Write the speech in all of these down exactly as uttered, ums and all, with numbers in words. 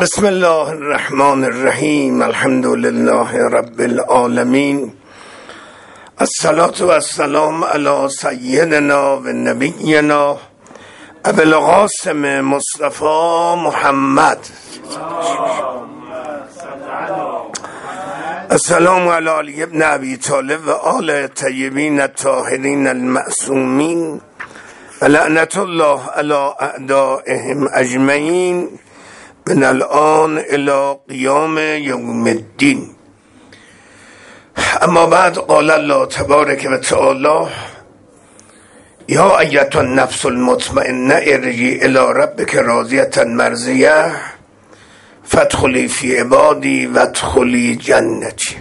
بسم الله الرحمن الرحیم. الحمد لله رب العالمین. الصلاة و السلام علی سیدنا و نبینا ابو القاسم مصطفی محمد. السلام علی علی ابن ابی طالب و آل طیبین الطاهرین المعصومین و لعنت الله علی اعدائهم اجمعین من الان الى قیام یوم الدین. اما بعد قال الله تبارک و تعالی یا ایتها النفس المطمئنه ارجعی الی ربک راضیة مرضیه فادخلی فی عبادی وادخلی جنتی.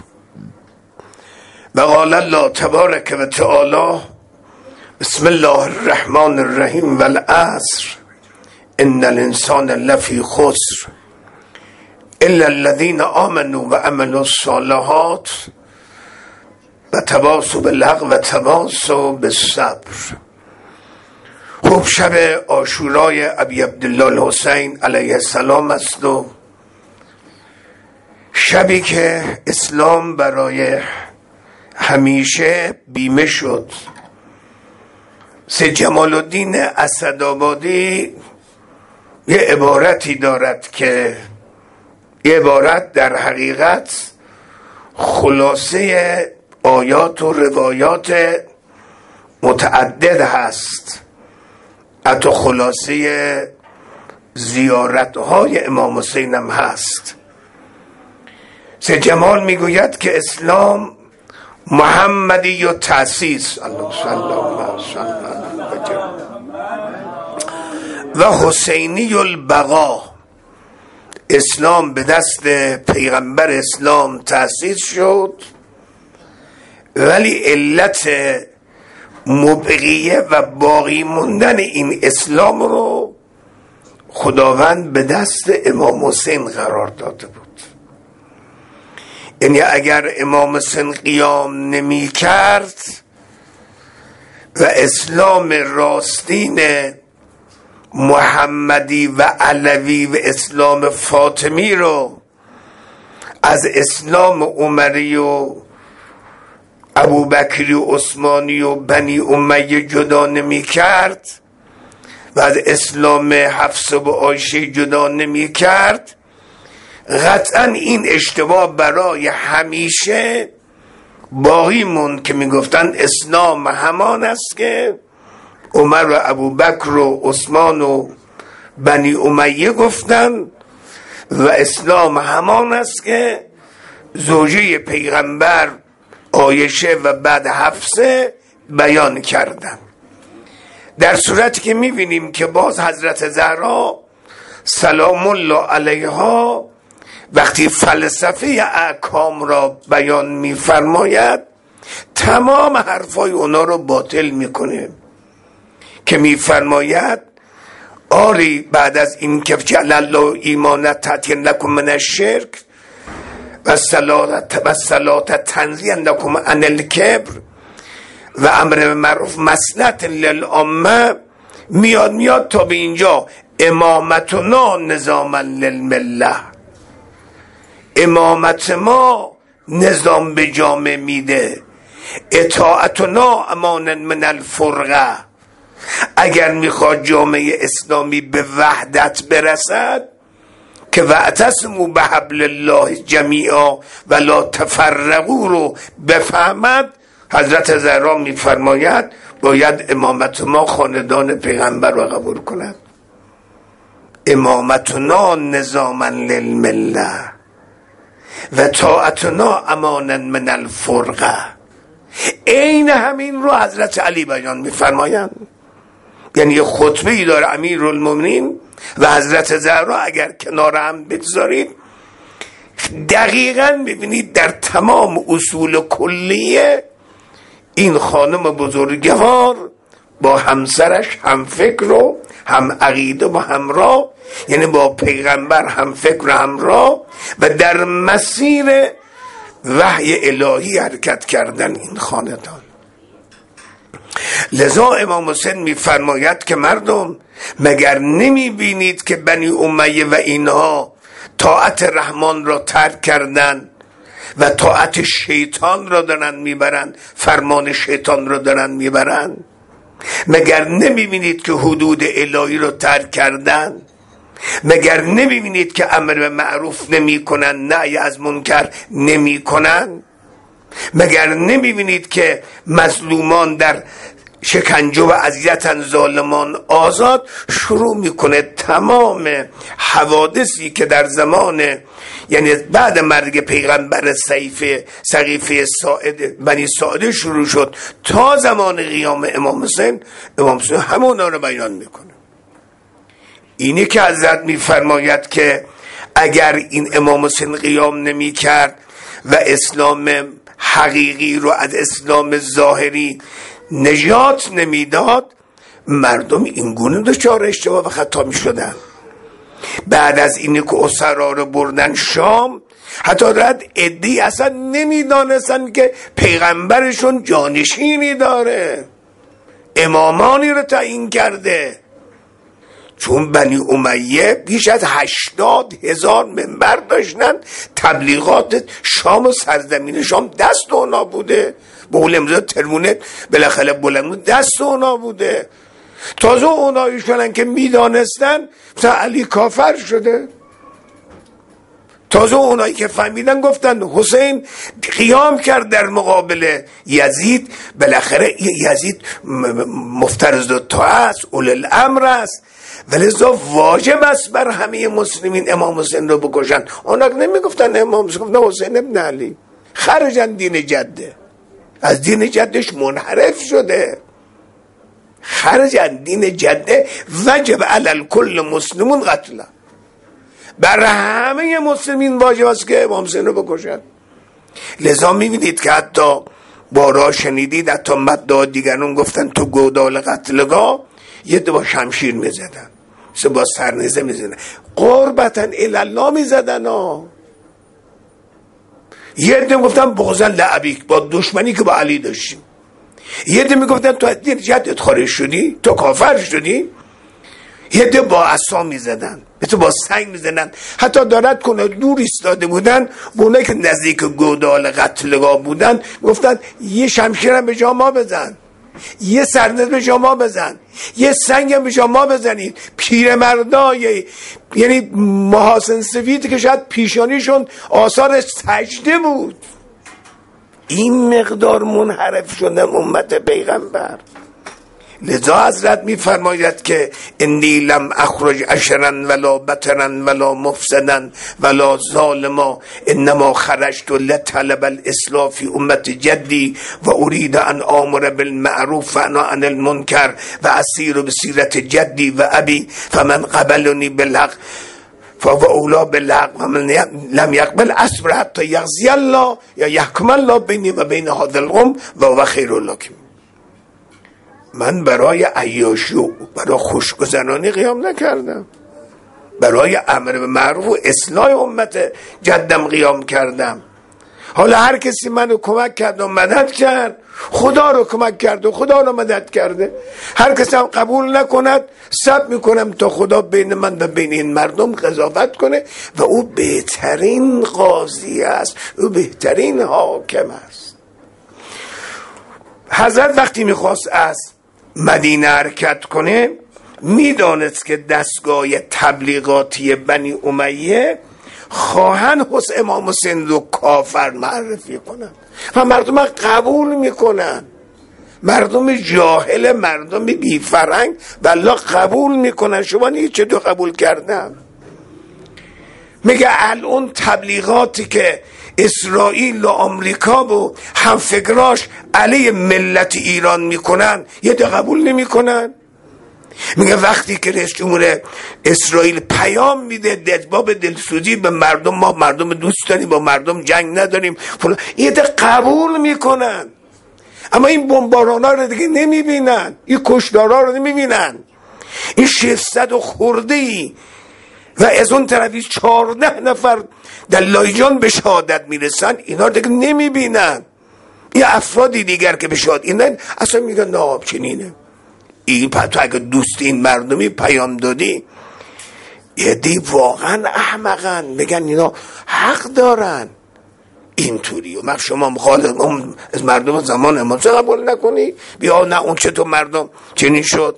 و قال الله تبارک و تعالی بسم الله الرحمن الرحیم والعصر ان الانسان لفی خسر الا الذین آمنوا و عملوا الصالحات و تواصوا بالحق و تواصوا بالصبر. خوب شب عاشورای ابی عبدالله الحسین علیه السلام است و شبی که اسلام برای همیشه بیمه شد. سید جمال الدین اسدآبادی یه عبارتی دارد که یه عبارت در حقیقت خلاصه آیات و روایات متعدد هست، حتی خلاصه زیارتهای امام حسین هم هست. سید جمال میگوید که اسلام محمدی و تأسیس الله صلی الله علیه و حسینی البقا. اسلام به دست پیغمبر اسلام تأسیس شد، ولی علت مبقیه و باقی موندن این اسلام رو خداوند به دست امام حسین قرار داده بود. یعنی اگر امام حسین قیام نمی کرد و اسلام راستین محمدی و علوی و اسلام فاطمی رو از اسلام عمری و ابوبکری و عثمانی و بنی امیه جدا نمی کرد و از اسلام حفصه و عایشه جدا نمی کرد، قطعا این اشتباه برای همیشه باقی موند که می گفتن اسلام همان است که عمر و ابوبکر و عثمان و بنی امیه گفتن و اسلام همان است که زوجه پیغمبر عایشه و بعد حفصه بیان کردن. در صورتی که میبینیم که باز حضرت زهرا سلام الله علیها وقتی فلسفه احکام را بیان میفرماید تمام حرفای اونا رو باطل میکنه که میفرماید آری بعد از این که جعل الله ایمانت تأتین لکم من الشرک و صلات تنزیه لکم عن الکبر و امر معروف مصلحت للعامه. میاد میاد تا به اینجا امامتنا نظاما للمله، امامت ما نظام به جامعه میده، اطاعتنا امان من الفرقه. اگر میخواد جامعه اسلامی به وحدت برسد که واعتصموا بحبل الله جمیعا ولا تفرقوا رو بفهمد، حضرت زهرا میفرماید باید امامت ما خاندان پیغمبر رو قبول کند. امامتنا نظاما للمله و طاعتنا امانا من الفرقه. این همین رو حضرت علی بیان میفرمایند. یعنی یه خطبه ای داره امیرالمومنین و حضرت زهرا اگر کنار هم بگذارید دقیقاً ببینید در تمام اصول کلیه این خانم بزرگوار با همسرش هم فکر و هم عقیده و همراه، یعنی با پیغمبر هم فکر و همراه و در مسیر وحی الهی حرکت کردن این خاندان. لذا امام حسین میفرماید که مردم مگر نمی بینید که بنی امیه و اینها طاعت رحمان را ترک کردن و طاعت شیطان را دارن میبرن، فرمان شیطان را دارن میبرن. مگر نمیبینید که حدود الهی را ترک کردن؟ مگر نمیبینید که امر به معروف نمی کنن، نهی از منکر نمی کنن؟ مگر نمیبینید که مظلومان در شکنجه و اذیتن، ظالمان آزاد؟ شروع میکنه تمام حوادثی که در زمان، یعنی بعد مرگ پیغمبر سیف سقیفه ساعد بنی ساعده شروع شد تا زمان قیام امام حسین، امام حسین همونا رو بیان میکنه. اینی که حضرت میفرماید که اگر این امام حسین قیام نمی کرد و اسلام حقیقی رو از اسلام ظاهری نجات نمیداد، مردم این گونه دچار اشتباه و خطا می شدن. بعد از اینی که اسرا رو بردن شام، حتی رد عده‌ای اصلا نمیدانستن که پیغمبرشون جانشینی داره، امامانی رو تعیین کرده. چون بنی امیه بیش از هشتاد هزار منبر داشتن، تبلیغات شام و سرزمین شام دست اونا بوده، به قول امروز ترمونه بالاخره بلند دست اونا بوده. تازه اونایی شدن که میدانستن مثلا علی کافر شده، تازه اونایی که فهمیدن گفتن حسین قیام کرد در مقابل یزید، بالاخره یزید مفترض الطاعه است، اولی الامر است، ولذا واجب است بر همه مسلمین امام حسین رو بکشن. اونا نمیگفتن امام حسین، گفتن حسین ابن علی، خرجن دین جده، از دین جدش منحرف شده، خرجن دین جده، وجب علی الکل مسلمون قتله، بر همه مسلمین واجب است که امام حسین رو بکشن. لذا میبینید که حتی بارا شنیدید حتی مدعا دیگران گفتن تو گودال قتلگاه یه دو با شمشیر میزدن، سه با سرنیزه میزدن، قربتن الالله میزدن ها. یه عده گفتن بغضا لعبیک، با دشمنی که با علی داشتیم. یه عده میگفتن تو از دین جدت خارج شدی، تو کافر شدی. یه عده با عصا میزدن، تو با سنگ میزدن. حتی دارد کنه دور ایستاده بودن، بونه که نزدیک گودال قتلگاه بودن گفتن یه شمشیر هم به جا ما بزن، یه سرنز به جا ما بزن، یه سنگ هم به جا ما بزنید. پیرمردای یعنی محاسن سفید که شاید پیشانیشون آثار سجده بود، این مقدار منحرف شدن امت پیغمبر. لذا حضرت می فرماید که انی لم اخرج اشرا ولا بطرا ولا مفسدا ولا ظالما، انما خرجت لطلب الاصلاح فی امت جدی و اريد ان امر بالمعروف و انهی عن المنکر و اسیر بسیرت جدی و ابی، فمن قبلنی بالحق فهو اولی بالحق و من لم یقبل اصبر حتی یقضی الله یا یحکم الله بینی و بین هذا القوم و هو خیر الحاکمین. من برای عیاشی و برای خوشگذرانی قیام نکردم، برای امر به معروف و اصلاح امت جدم قیام کردم. حالا هر کسی منو کمک کرد و مدد کرد، خدا رو کمک کرد و خدا رو مدد کرده. هر کسی هم قبول نکند، صبر میکنم تا خدا بین من و بین این مردم قضاوت کنه و او بهترین قاضی است، او بهترین حاکم است. حضرت وقتی میخواست از مدینه حرکت کنه میدانست که دستگاه تبلیغاتی بنی امیه خواهن حسین امام حسین رو کافر معرفی کنن و مردم قبول میکنن. مردم جاهل، مردم بی فرهنگ والله قبول میکنن. شما نیه چه دو قبول کردن؟ میگه الان تبلیغاتی که اسرائیل و آمریکا و همفکراش علیه ملت ایران میکنن یه ده قبول نمیکنن. میگه وقتی که رئیس جمهور اسرائیل پیام میده دلباب دلسوزی به مردم، ما مردم دوست داریم، با مردم جنگ نداریم فلان، یه ده قبول میکنن. اما این بمبارانا رو دیگه نمیبینن، این کشدارا رو نمیبینن، این ششصد و خورده ای و از اون طرفی چهارده نفر در لایجان به شهادت میرسن، اینا دیگه نمیبینن. این افرادی دیگر که به شهادت اینا اصلا میگن نه چنینه. این تو اگه دوست این مردمی پیام دادی، یه دی واقعا احمقن، میگن اینا حق دارن اینطوری. و من شما مخالف از مردم زمان امام حسین قبول نکنی، بیا نه اون چطور مردم چنین شد.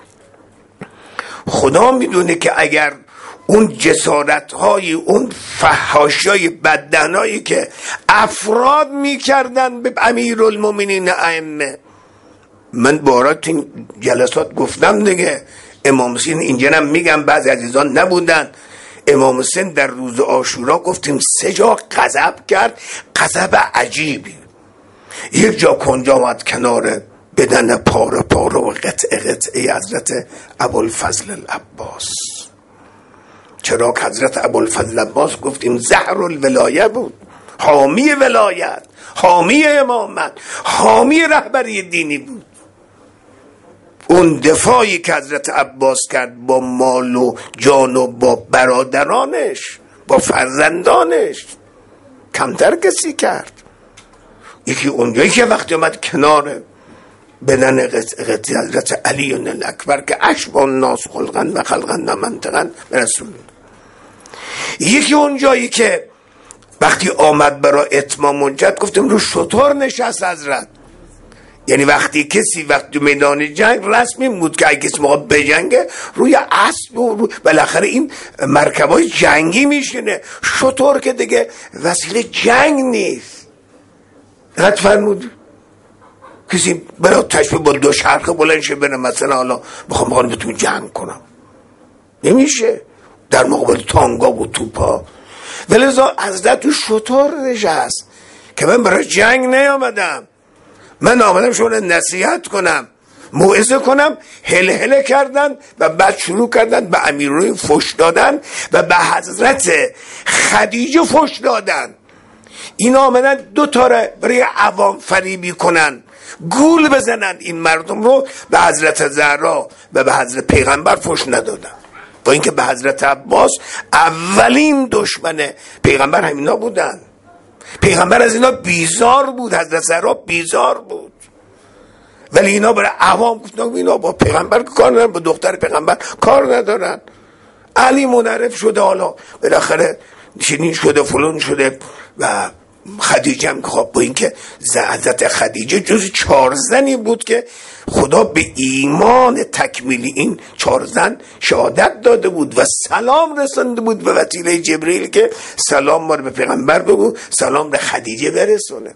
خدا میدونه که اگر اون جسارت های، اون فحاشی های بددهنایی که افراد میکردن به امیرالمومنین ائمه، من بارا تو این جلسات گفتم دیگه، امام حسین اینجا هم میگم بعضی عزیزان نبودن، امام حسین در روز عاشورا گفتیم سه جا غضب کرد، غضب عجیبی. یک جا کنجا آمد کنار بدن پاره پاره و قطعه قطعه حضرت ابوالفضل العباس. چرا که حضرت ابوالفضل العباس گفتیم زهر الولایه بود، حامی ولایت، حامی امامت، حامی رهبری دینی بود. اون دفاعی که حضرت عباس کرد با مال و جان و با برادرانش، با فرزندانش، کمتر کسی کرد. یکی اونجایی که وقتی اومد کنار بدن قطعی حضرت علی اکبر که اشبه الناس خلقا و خلقا و منطقا رسول، یکی اونجایی که وقتی آمد برای اتمام حجت گفتیم رو شتر نشست حضرت. یعنی وقتی کسی وقتی میدان جنگ رسمی بود که اگه کسی موقع بجنگه روی اسب و رو بالاخره این مرکبای جنگی میشینه، شتر که دیگه وسیله جنگ نیست. قد فرمود کسی برای تشبیه با دو شرخه بلند شه بره مثلا حالا بخوام بخوام بتون جنگ کنم، نمیشه در مقابل تانگا و توپا. ولذا حضرت تو شتر نشست که من برای جنگ نیامدم، من آمدم شما نصیحت کنم، موعظه کنم. هله هله کردن و بعد شروع کردن به امیرالمومنین فحش دادن و به حضرت خدیجه فحش دادن. اینا آمدن دو تا را برای عوام فریبی کنن، گول بزنن این مردم رو. به حضرت زهرا و به حضرت پیغمبر فحش ندادن، با اینکه به حضرت عباس اولین دشمن پیغمبر همینا بودن. پیغمبر از اینا بیزار بود، حضرت زهرا بیزار بود، ولی اینا برای عوام گفتن اینا با پیغمبر کار ندارن، با دختر پیغمبر کار ندارن. علی منعرف شده، حالا بالاخره چنین شده فلان شده. و خدیجه هم که خب با اینکه حضرت خدیجه جز چهار زنی بود که خدا به ایمان تکمیلی این چهار زن شهادت داده بود و سلام رسانده بود به وسیله جبرئیل که سلام ما رو به پیغمبر بگو، سلام به خدیجه برسونه.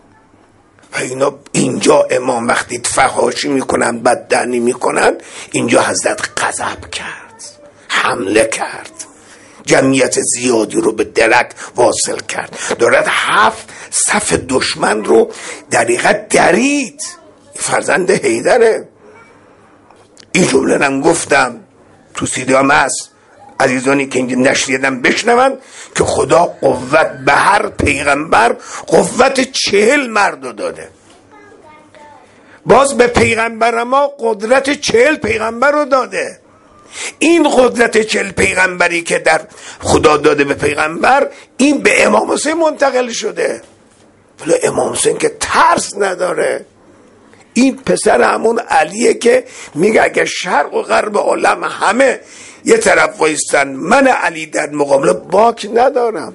و اینا اینجا امام وقتی فحاشی میکنن، بددهنی میکنن، اینجا حضرت غضب کرد، حمله کرد، جمعیت زیادی رو به درک واصل کرد، دارد هفت صف دشمن رو دقیقا درید. فرزند حیدره. این جمله هم گفتم تو سیدیام هست، عزیزانی که اینجا نشریدن بشنون که خدا قوت به هر پیغمبر قوت چهل مرد داده. باز به پیغمبر ما قدرت چهل پیغمبر رو داده. این قدرت چهل پیغمبری که در خدا داده به پیغمبر، این به امام حسین منتقل شده. ولی امام حسین که ترس نداره. این پسر همون علیه که میگه اگه شرق و غرب عالم همه یه طرف وایستن، من علی در مقابل باک ندارم،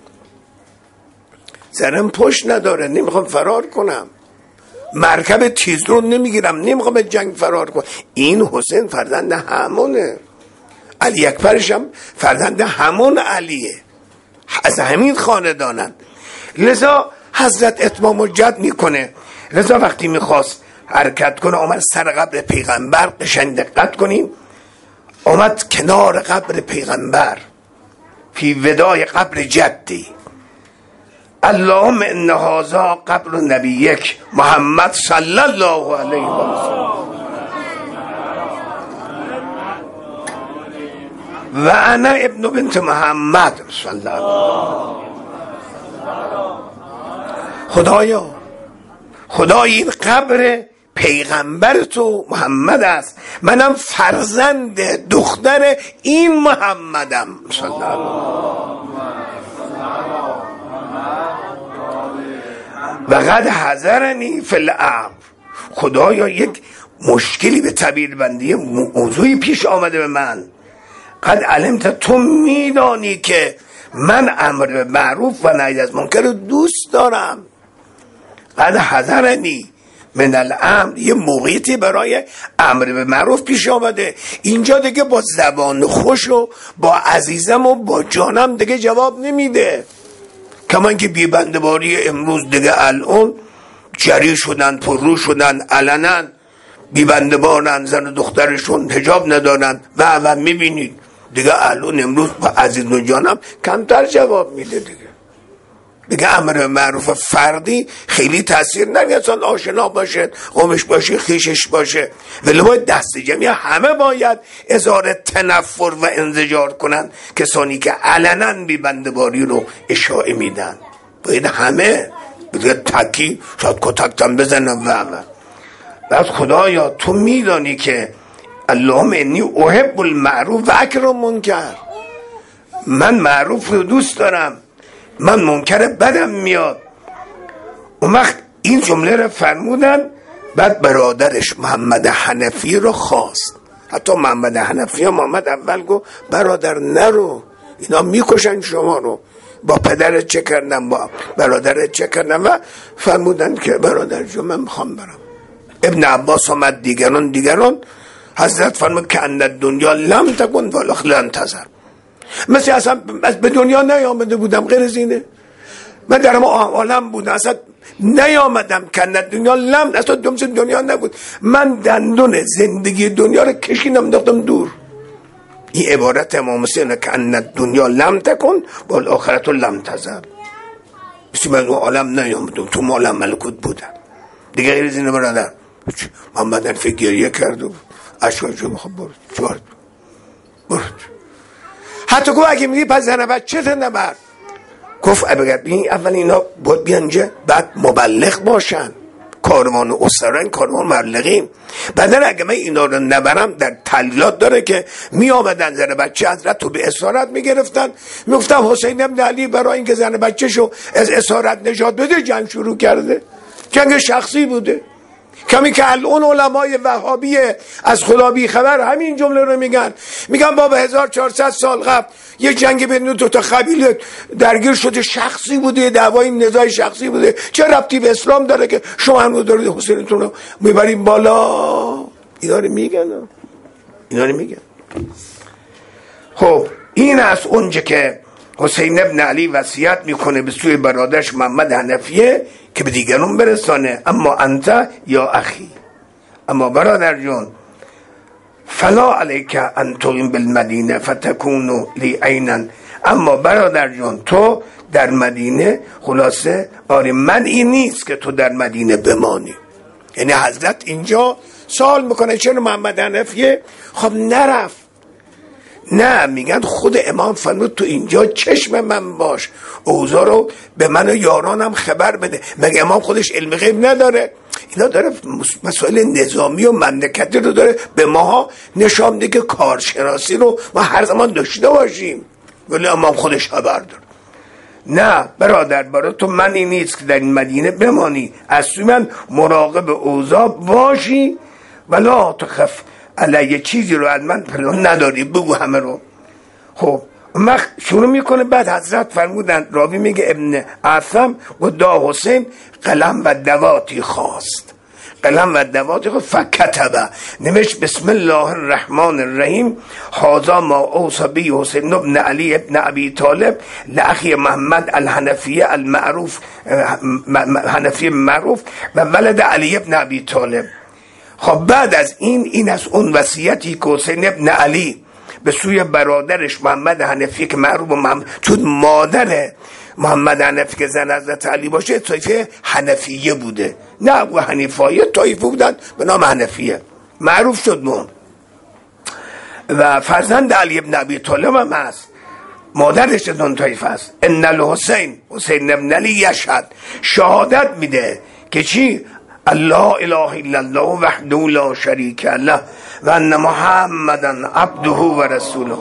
سرم پشت نداره، نمیخوام فرار کنم، مرکب تیز رو نمیگیرم، نمیخوام به جنگ فرار کنم. این حسین فرزند همونه، علی اکبرش هم فرزند همون علیه، از همین خاندانن. لذا حضرت اتمام حجت میکنه. لذا وقتی میخواست حرکت کنه آمد سر قبر پیغمبر. قشنگ دقت کنیم، آمد کنار قبر پیغمبر، فی ودای قبر جدی، اللهم ان هذا قبر نبیک محمد صلی الله علیه و سلم و انا ابن بنت محمد صلی الله. خدایا خدای این قبر پیغمبر تو محمد است، منم فرزند دختر این محمدم صلی الله. و قد حضرنی فی الامر، خدایا یک مشکلی به تعبیر بندی موضوعی پیش آمده به من، قد علمت، تو میدانی که من امر به معروف و نهی از منکر رو دوست دارم. قد حذرنی من الامر، یه موقعیتی برای امر به معروف پیش آمده. اینجا دیگه با زبان خوش و با عزیزم و با جانم دیگه جواب نمیده. کمان که بی بندباری امروز دیگه الان جری شدن، پررو شدن، علنا بی بندبارن، زن و دخترشون حجاب ندارن و و میبینید دیگه الان امروز با عزیز و جانم کمتر جواب میده. دیگه دیگه امر معروف فردی خیلی تاثیر نمیاره. انسان آشنا باشه، قومش باشه، خیشش باشه، ولی باید دست جمعی همه باید اظهار تنفر و انزجار کنن. کسانی که علنا بی بندباری رو اشاعه میدن باید همه دیگه تکی شاید کتکتم بزنم و همه. بعد خدایا تو میدانی که اللهم انی احب المعروف و اکره المنکر، من معروف رو دوست دارم، من منکر بدم میاد. اون وقت این جمله رو فرمودن. بعد برادرش محمد حنفی رو خواست. حتی محمد حنفی محمد اول گفت برادر نرو، اینا میکشن شما رو، با پدرت چه کردن، با برادرت چه کردن. و فرمودن که برادر جو من میخوام برم. ابن عباس آمد، دیگران دیگران حضرت فرمود که اند دنیا لم تکن ولا لن تزر، مثل اصلا به دنیا نیامده بودم غیر از اینه. من در ما عالم بودم، اصلا نیامدم که اند دنیا لم، اصلا دمس دنیا نبود. من دندون زندگی دنیا رو کشیدم داختم دور. این عبارت امام حسین که اند دنیا لم تکن ولا آخرت لم تزر، مثل من اون عالم نیامدم، تو عالم ملکوت بودم دیگه غیر از اینه. برادر محمد حنفی گریه کرد و اشکال جو میخوام برد چورد برد. حتی گفت اگه میگی پس زن بچه تن نبر، گفت بگردین اول اینا باید بیان جه، بعد مبلغ باشن، کاروان اسرائیل کاروان مبلغیم. بعدن اگه من اینا رو نبرم در تعلیلات داره که می آمدن زن بچه حضرت رو به اسارت می گرفتن، می گفتن حسین ابن علی برای اینکه زن بچه شو از اسارت نجات بده جنگ شروع کرده. جنگ شخصی بوده. کمی که الان علمای وهابی از خدا بی خبر همین جمله رو میگن، میگن بابا هزار و چهارصد سال قبل یه جنگ بین دو تا قبیله درگیر شده، شخصی بوده، دعوای نزاع شخصی بوده، چه ربطی به اسلام داره که شما هم رو دارید حسینتون رو میبریم بالا؟ اینا رو میگن اینا رو میگن خب این از اونجا که حسین ابن علی وصیت میکنه به سوی برادرش محمد حنفیه که به دیگران برسانه. اما انت یا اخی، اما برادر جون، فلا علیک ان تقیم بالمدینه فتکونو لی عینا، اما برادر جون تو در مدینه خلاصه آره من این نیست که تو در مدینه بمانی. یعنی حضرت اینجا سوال میکنه چرا محمد حنفیه خب نرفت؟ نه، میگن خود امام فرمود تو اینجا چشم من باش، اوضاع رو به من و یارانم خبر بده. مگه امام خودش علم غیب نداره؟ اینا داره مسائل نظامی و مملکتی رو داره به ماها نشان میده که کارشناسی رو ما هر زمان داشته باشیم، ولی امام خودش خبر داره. نه برادر، برای تو من این نیست که در این مدینه بمانی، از سوی من مراقب اوضاع باشی، ولا تخف علیه چیزی رو از من نداری، بگو همه رو. خب مخ شروع میکنه. بعد حضرت فرمودن، راوی میگه ابن عثم و دا حسین قلم و دواتی خواست، قلم و دواتی خواست فکتبه، نوشت بسم الله الرحمن الرحیم هذا ما اوصى به حسین ابن علی ابن ابی طالب لاخی محمد الحنفیه المعروف، حنفی معروف و ولد علی ابن ابی طالب. خب بعد از این این از اون وصیتی که حسین ابن علی به سوی برادرش محمد حنفی که معروف محمد، چون مادر محمد حنفی که زن حضرت علی باشه طایفه حنفیه بوده، نه ابو حنیفه، طایفه بودن به نام حنفیه، معروف شد مون. و فرزند علی ابن ابی طالب هم هست، مادرش از اون طایفه است. ان الحسین، حسین ابن علی یشهد، شهادت میده که چی؟ الله اله الا الله وحده لا شریک له و ان محمدن عبده و رسوله،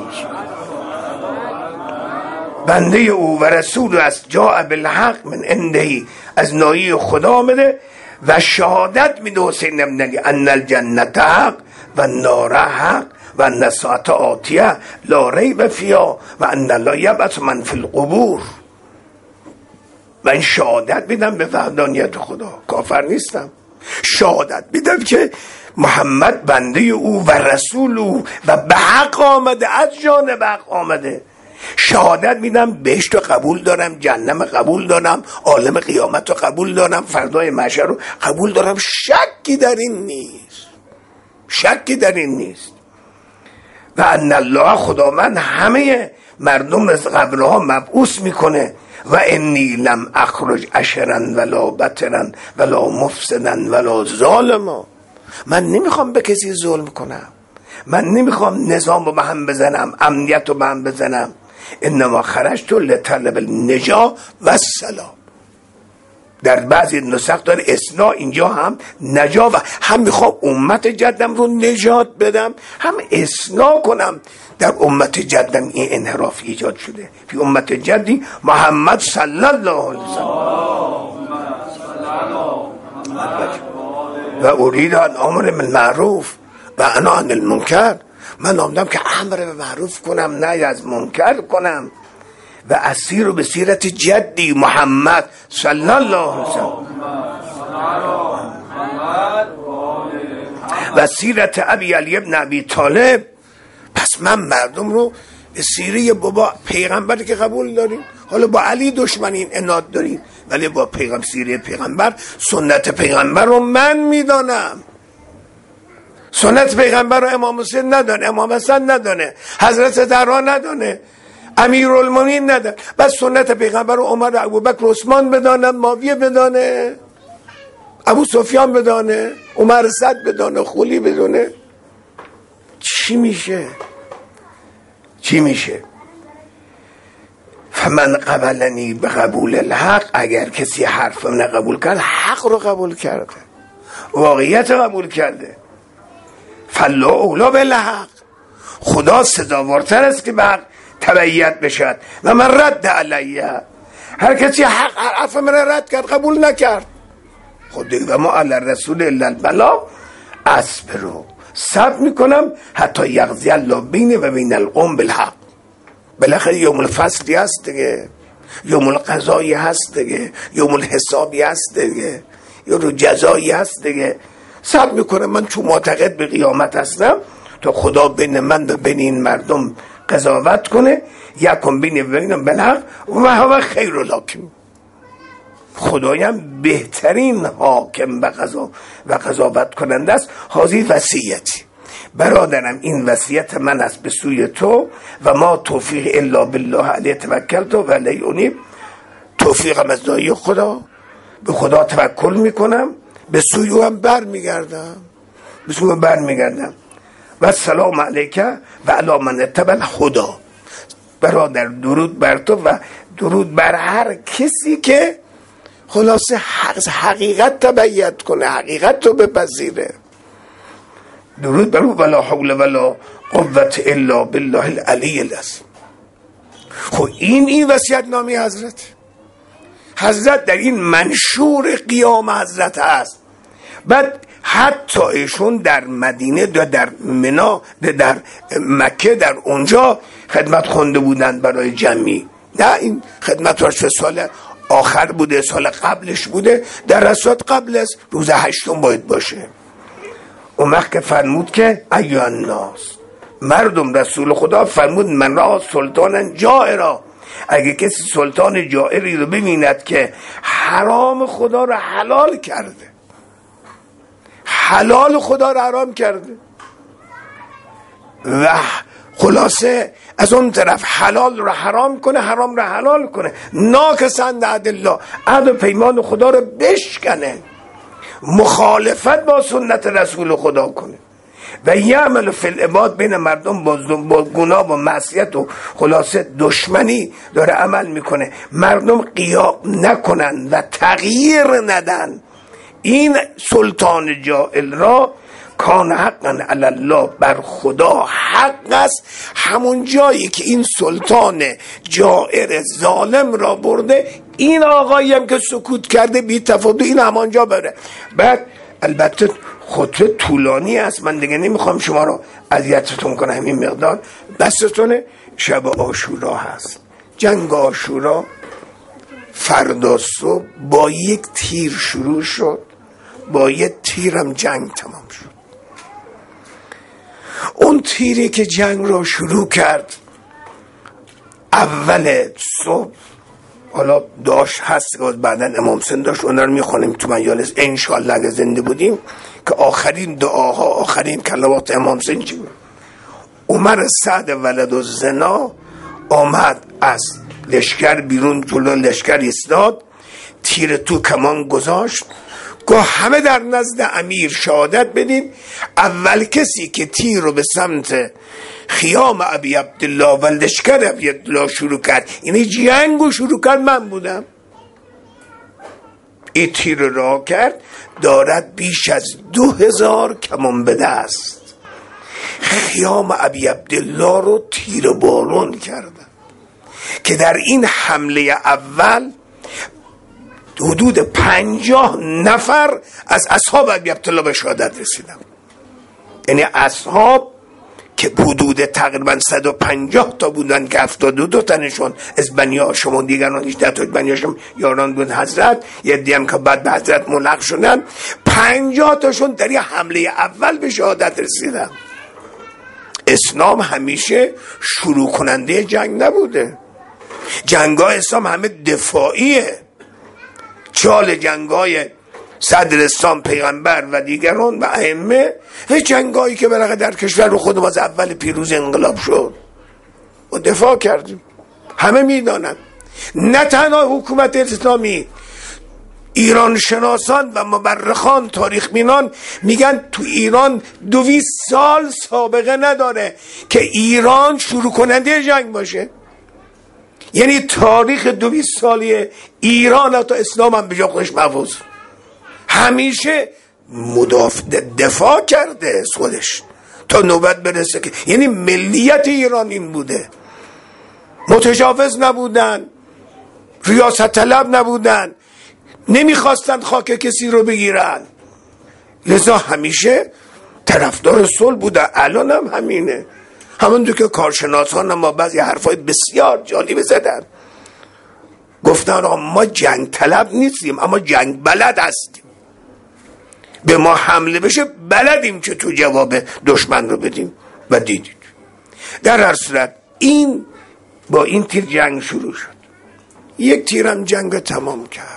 بنده او و رسول است، جاء بالحق من عنده، از ناحیه خدا آمده. و شهادت میده حسین ابن علی ان الجنت حق و النار حق و ان ساعت آتیه لا ریب فیها و ان لا یبعث من فی القبور. من شهادت میدم به وحدانیت خدا، کافر نیستم. شهادت میدم که محمد بنده او و رسول او و به حق آمده، از جانب حق آمده. شهادت میدم بهشت رو قبول دارم، جهنم قبول دارم، عالم قیامت رو قبول دارم، فردای محشر رو قبول دارم. شکی در این نیست، شکی در این نیست. و ان الله خداوند همه مردم از قبرها مبعوث میکنه. و انی لم اخرج اشرا ولا بطرا ولا مفسدا ولا ظالما. من نمیخوام به کسی ظلم کنم، من نمیخوام نظام رو به هم بزنم، امنیت رو به هم بزنم. انما خرجت لطلب النجا و السلام. در بعضی نسخ داره اصلاح، اینجا هم نجا، و هم میخوام امت جدم رو نجات بدم، هم اصلاح کنم. در امت جدم این انحراف ایجاد شده. فی امت جدی محمد صلی الله علیه وسلم و اريد ان امر بالمعروف و انهی عن المنکر. من آمدم که امر به معروف کنم، نه از منکر کنم. و اسیر رو به سیرت جدی محمد صلی الله علیه وسلم و سیرت ابی علی ابن ابی طالب. پس من مردم رو به سیره بابا پیغمبری که قبول داریم، حالا با علی دشمنین، اناد داریم، ولی با پیغمبر، سیره پیغمبر، سنت پیغمبر رو من میدانم. سنت پیغمبر رو امام حسین ندانه، امام حسن ندانه، حضرت زهرا ندانه، امیرالمومنین ندانه. بس سنت پیغمبر رو عمر، ابوبکر، عثمان بدانن، معاویه بدانه، ابو سفیان بدانه، عمر صد بدانه، خولی بدانه. چی میشه؟ چی میشه؟ فمن قبلنی به قبول الحق. اگر کسی حرف من قبول کرد، حق رو قبول کرده، واقعیت رو قبول کرده. فلا اولا بالحق. خدا سزاوارتر است که به حق تبعیت بشد. و من رد علیه. هر کسی حق حرف من رد کرد، قبول نکرد، خود و ما علی الرسول الا البلاغ. اصبروا، صبر میکنم حتی یقضی الله بینه و بین القوم بالحق. بالاخره یوم الفصلی هست دیگه، یوم القضایی هست دیگه، یوم الحسابی هست دیگه، یوم جزایی هست دیگه. صبر میکنم من چون معتقد به قیامت هستم تا خدا بین من و بین این مردم قضاوت کنه. یکم بین و بینم بالحق و هو خیر الحاکم. خدایم بهترین حاکم و قضا و قضاوت کننده است. حاضی وصیتی برادرم، این وصیت من است به سوی تو. و ما توفیق الا بالله علیه توکلت و علیه انیب. توفیقم از دایی خدا، به خدا توکل میکنم، به سوی او هم بر میگردم، به سوی بر میگردم. و سلام علیکه و علی من اتبع الهدی. برادر درود بر تو و درود بر هر کسی که خلاصه حقیقت تبعیت کنه، حقیقت رو بپذیره. درود بر او. ولا حول ولا قوت الا بالله العلی العظیم. خب این این وصیت نامه حضرت حضرت در این منشور قیام حضرت هست. بعد حتی ایشون در مدینه، در منا، در مکه، در اونجا خدمت خونده بودن برای جمعی. نه این خدمت راش سال آخر بوده، سال قبلش بوده، در رسالت قبل است، روز هشتم باید باشه. اون وقت که فرمود که ایها الناس، مردم، رسول خدا فرمود من را سلطانا جائرا. اگه کسی سلطان جائری رو ببیند که حرام خدا رو حلال کرده، حلال خدا رو حرام کرده، و خلاصه از اون طرف حلال رو حرام کنه، حرام رو حلال کنه، ناکسند عدالله، عهد و پیمان خدا رو بشکنه، مخالفت با سنت رسول خدا کنه و یعمل فی العباد، بین مردم با گناه و معصیت و خلاصه دشمنی داره عمل میکنه، مردم قیام نکنن و تغییر ندن. این سلطان جائل را کان حقا علی الله، بر خدا حق است. همون جایی که این سلطان جائر ظالم را برده، این آقایی هم که سکوت کرده بی تفاوت، این همانجا بره. بعد البته خطبه طولانی است، من دیگه نمیخوام شما رو اذیتتون کنم، همین مقدار بستتونه. شب عاشورا هست. جنگ عاشورا فردا صبح با یک تیر شروع شد، با یک تیرم جنگ تمام شد. اون تیری که جنگ رو شروع کرد اول صبح، حالا داشت هست بعدا امام حسین داشت، اونا رو میخونیم تو مجالس انشالله اگه زنده بودیم، که آخرین دعاها آخرین کلمات امام حسین چی بود؟ عمر سعد ولد الزنا آمد از لشکر بیرون، جلو لشکر ایستاد، تیر تو کمان گذاشت، گفت همه در نزد امیر شهادت بدیم اول کسی که تیر رو به سمت خیام ابی عبدالله و لشکر ابی عبدالله شروع کرد، اینی جنگ رو شروع کرد، من بودم. این تیر را کرد، دارد بیش از دو هزار کمان به دست. خیام ابی عبدالله رو تیر بارون کردن که در این حمله اول حدود پنجاه نفر از اصحاب ابی عبدالله به شهادت رسیدن. یعنی اصحاب که حدود تقریبا صد و پنجاه تا بودن که هفتاد و دو تنشون از بنی هاشم و دیگران هجده تا بنی هاشم یاران بود حضرت، یه دیم که بعد به حضرت ملحق شدن، پنجاه تاشون در یه حمله اول به شهادت رسیدن. اسلام همیشه شروع کننده جنگ نبوده. جنگای اسلام همه دفاعیه. چال جنگای صدر اسلام پیغمبر و دیگران و ائمه و جنگایی که برقه در کشور رو خودم از اول پیروز انقلاب شد و دفاع کردیم، همه میدانن. نه تنها حکومت اسلامی، ایران شناسان و مورخان تاریخ بینان میگن تو ایران دویست سال سابقه نداره که ایران شروع کننده جنگ باشه. یعنی تاریخ دویست سالی ایران تا اسلام هم به جا خودش محفوظ، همیشه مدافع دفاع کرده خودش تا نوبت برسه که، یعنی ملیت ایران این بوده، متجاوز نبودن، ریاست طلب نبودن، نمیخواستن خاک کسی رو بگیرن، لذا همیشه طرفدار صلح بوده. الان هم همینه. همونطور که کارشناسان ما بعضی حرفای بسیار جالب زدن، گفتن ما جنگ طلب نیستیم اما جنگ بلد هستیم، به ما حمله بشه بلدیم که تو جواب دشمن رو بدیم و دیدید. در هر صورت این با این تیر جنگ شروع شد. یک تیرم جنگ تمام کرد.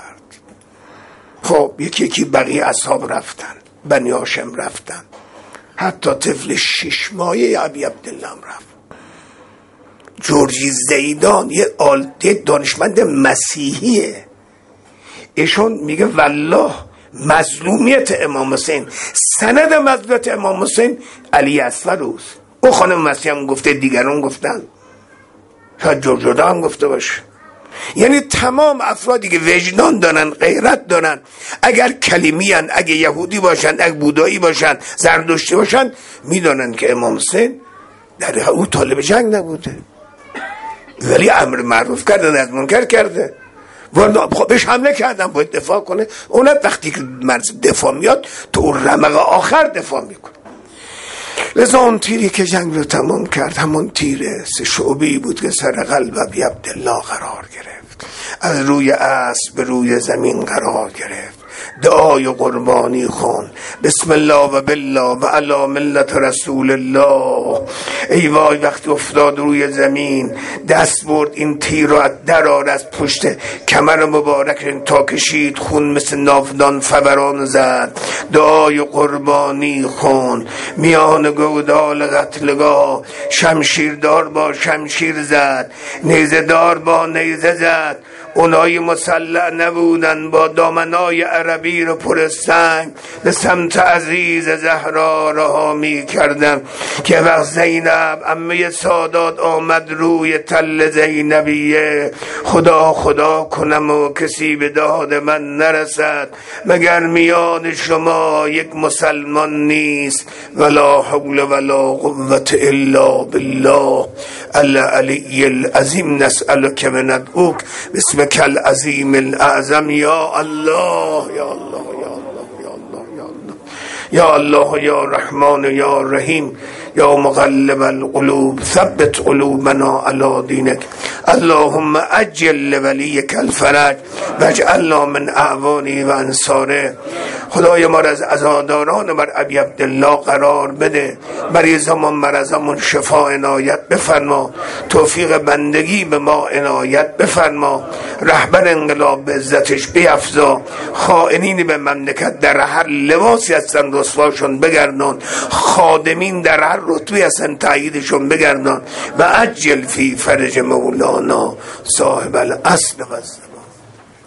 خب یکی یکی بقیه اصحاب رفتن، بنی هاشم رفتن، حتی طفل شش ماهه ابی عبدالله هم رفت. جورجی زیدان یه دانشمند مسیحیه، ایشون میگه والله مظلومیت امام حسین، سند مظلومیت امام حسین علی اصغر اوست. او خانم مسیح هم گفته، دیگران گفتن، شاید جورجودا هم گفته باشه. یعنی تمام افرادی که وجدان دارن، غیرت دارن، اگر کلیمی هن، اگر یهودی باشن، اگر بودایی باشن، زردشتی باشن، میدانن که امام حسین در او طالب جنگ نبوده، ولی امر معروف کرده، از منکر کرده، خب بهش حمله کردن، باید دفاع کنه. اونم وقتی که مرز دفاع میاد تو اون رمق آخر دفاع میکنه. لذا اون تیری که جنگ رو تمام کرد همون تیر سه شعبه‌ای بود که سر قلب ابی عبدالله قرار گرفت، از روی اسب به روی زمین قرار گرفت. دعای قربانی خون، بسم الله و بالله و علی ملت رسول الله. ای وای وقتی افتاد روی زمین، دست برد این تیر رو در آر از پشت کمر مبارک تا کشید، خون مثل ناودان فوران زد. دعای قربانی خون، میان گودال قتلگاه، شمشیردار با شمشیر زد، نیزه دار با نیزه زد. اونای مسلح نبودن، با دامنای عربی رو پر سنگ به سمت عزیز زهرا رها می کردن که وقت زینب عمه سادات آمد روی تل زینبیه، خدا خدا کنم و کسی به داد من نرسد، مگر میان شما یک مسلمان نیست، ولا حول ولا قوت الا بالله العلی العظیم، نسألک و ندعوک باسمک العظیم الاعظم. یا الله یا الله یا الله یا الله یا الله یا رحمان یا رحیم یا مقلب القلوب ثبت قلوبنا علی دینک. اللهم عجل لولیک الفرج واجعلنا من اعوانه و انصاره. خدای ما را از عزاداران بر ابی عبدالله قرار بده، مریضمون مرضمون شفا عنایت بفرما، توفیق بندگی به ما عنایت بفرما، رهبر انقلاب به عزتش بیفزا، خائنین به مملکت در هر لباسی هستن رسواشون بگردان، خادمین در هر رتبی هستن تاییدشون بگردان و عجل فی فرج مولانا صاحب الاصل و